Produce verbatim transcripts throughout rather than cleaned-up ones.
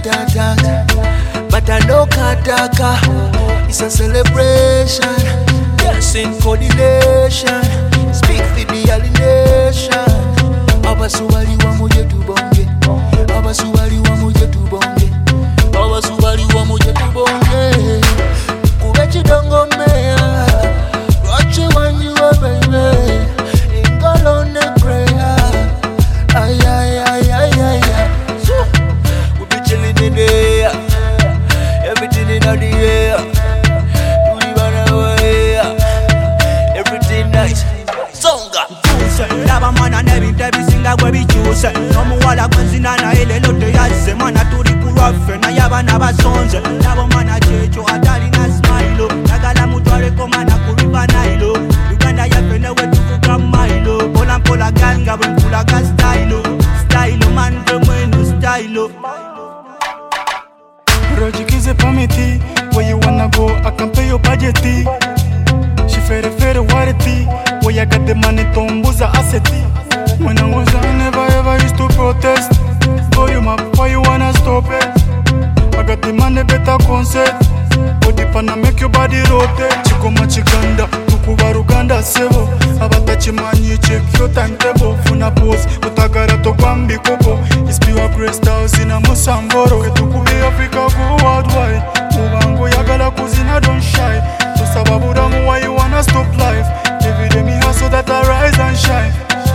ta-ta-ta. But I know Kataka, it's a celebration. Yes, in coordination. Speak for the alienation. Abasuwali wa muje tubonge. Abasuwali wa muje tubonge. Abasuwali wa muje tubonge. Kubechi dongo mea. Watch when you are baby. Ingolo ne prayer. Ay ay ay ay ay ay. We be chilling in there. Everything in the air. Do the runaway. Everything nice. Songa. Lava mana nebi debi singa gwe bikyuse n'omuwala gwenzina naye leero teyazze mwana tuli kulwaffe naye abaana basonze labo mwana kyekyo atalina smailo yagala mutwaleko mwana ku river Nile Uganda yaffe ne we tuvuga mailo mpola mpola ganga bwe nkulaga style style man gwe mweno style. Rojikize pamiti, where you wanna go, I can pay your budget. She fere fere wareti, where you got the money tombuza aseti. When I was young, I never ever used to protest. Boy, you map, why you wanna stop it? I got the money, better concert. Body pana make your body rotate. Chikoma chikanda, tukuba Ruganda sebo. Abatachimanyi check your timetable. Funa pose, utagara tokwambi kopo. It's pure grace house in a Musamboro. Ketukubi Africa go worldwide. Mubango yagala kuzina don't shy. So sababu damu why you wanna stop life. Every day me hustle that I rise and shine.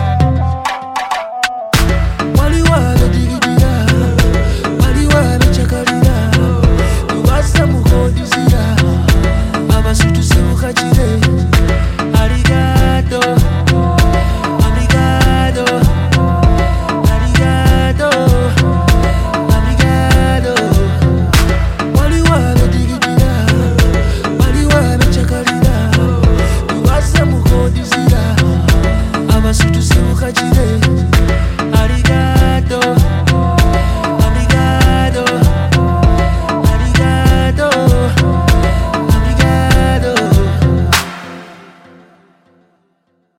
Wali wale digidira, wali wale chakarira. Tuwasa mukodizira, abasutu siukachire. Arigato, obrigado, arigato, obrigado. Wali wale digidira, wali wale chakarira. Tuwasa mukodizira, abasutu siukachire.